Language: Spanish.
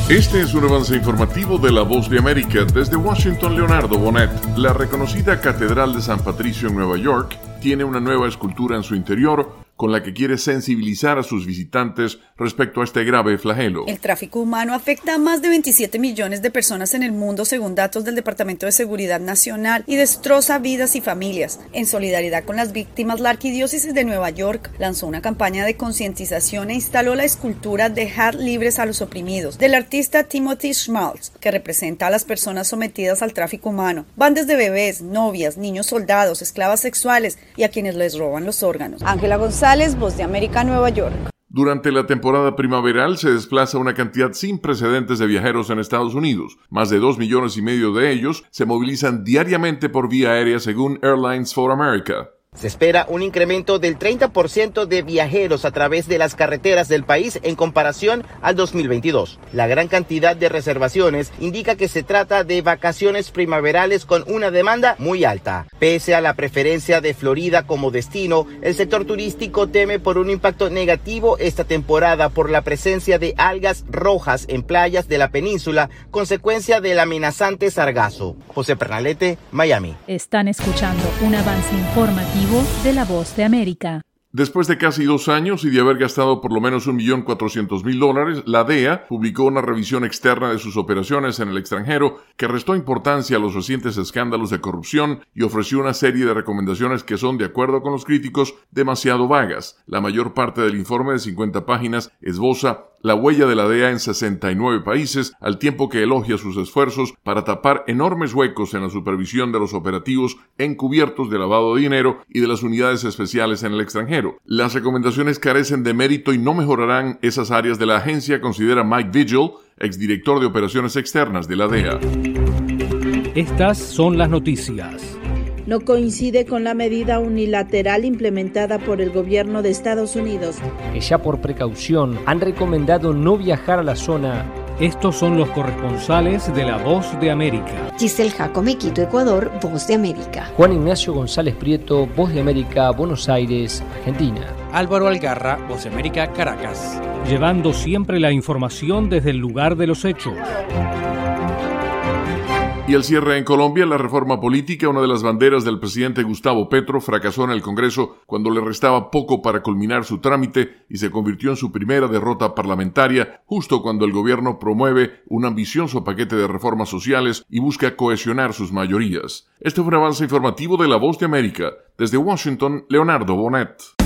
Este es un avance informativo de La Voz de América. Desde Washington, Leonardo Bonet. La reconocida Catedral de San Patricio en Nueva York tiene una nueva escultura en su interior con la que quiere sensibilizar a sus visitantes respecto a este grave flagelo. El tráfico humano afecta a más de 27 millones de personas en el mundo, según datos del Departamento de Seguridad Nacional, y destroza vidas y familias. En solidaridad con las víctimas, la Arquidiócesis de Nueva York lanzó una campaña de concientización e instaló la escultura Dejar libres a los oprimidos, del artista Timothy Schmaltz, que representa a las personas sometidas al tráfico humano. Van desde bebés, novias, niños soldados, esclavas sexuales y a quienes les roban los órganos. Ángela González, Voz de América, Nueva York. Durante la temporada primaveral se desplaza una cantidad sin precedentes de viajeros en Estados Unidos. Más de 2,5 millones de ellos se movilizan diariamente por vía aérea, según Airlines for America. Se espera un incremento del 30% de viajeros a través de las carreteras del país en comparación al 2022. La gran cantidad de reservaciones indica que se trata de vacaciones primaverales con una demanda muy alta. Pese a la preferencia de Florida como destino, el sector turístico teme por un impacto negativo esta temporada por la presencia de algas rojas en playas de la península, consecuencia del amenazante sargazo. José Pernalete, Miami. Están escuchando un avance informativo de La Voz de América. Después de casi 2 años y de haber gastado por lo menos $1.400.000, la DEA publicó una revisión externa de sus operaciones en el extranjero que restó importancia a los recientes escándalos de corrupción y ofreció una serie de recomendaciones que son, de acuerdo con los críticos, demasiado vagas. La mayor parte del informe de 50 páginas esboza la huella de la DEA en 69 países, al tiempo que elogia sus esfuerzos para tapar enormes huecos en la supervisión de los operativos encubiertos de lavado de dinero y de las unidades especiales en el extranjero. Las recomendaciones carecen de mérito y no mejorarán esas áreas de la agencia, considera Mike Vigil, exdirector de operaciones externas de la DEA. Estas son las noticias. No coincide con la medida unilateral implementada por el gobierno de Estados Unidos, que ya por precaución han recomendado no viajar a la zona. Estos son los corresponsales de La Voz de América. Giselle Jacome, Quito, Ecuador, Voz de América. Juan Ignacio González Prieto, Voz de América, Buenos Aires, Argentina. Álvaro Algarra, Voz de América, Caracas. Llevando siempre la información desde el lugar de los hechos. Y al cierre en Colombia, la reforma política, una de las banderas del presidente Gustavo Petro, fracasó en el Congreso cuando le restaba poco para culminar su trámite y se convirtió en su primera derrota parlamentaria, justo cuando el gobierno promueve un ambicioso paquete de reformas sociales y busca cohesionar sus mayorías. Este fue un avance informativo de La Voz de América. Desde Washington, Leonardo Bonet.